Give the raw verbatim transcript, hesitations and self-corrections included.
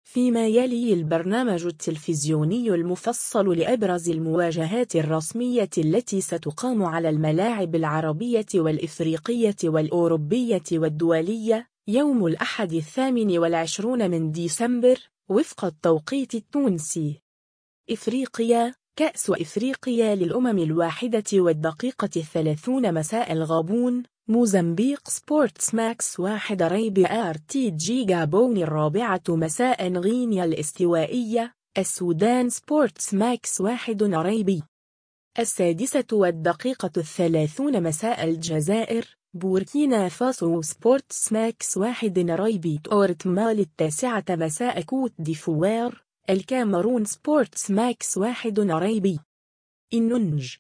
فيما يلي البرنامج التلفزيوني المفصل لأبرز المواجهات الرسمية التي ستقام على الملاعب العربية والإفريقية والأوروبية والدولية يوم الأحد الثامن والعشرون من ديسمبر وفق التوقيت التونسي. إفريقيا، كأس إفريقيا للأمم الواحدة والدقيقة الثلاثون مساء الغابون، موزمبيق سبورتس ماكس واحد ريب آر تي جي جابون الرابعة مساء غينيا الاستوائية، السودان سبورتس ماكس واحد ريبي السادسة والدقيقة الثلاثون مساء الجزائر، بوركينا فاسو سبورتس ماكس واحد ريبي أورت مال التاسعة مساء كوت ديفوار، الكاميرون سبورتس ماكس واحد ريبي النونج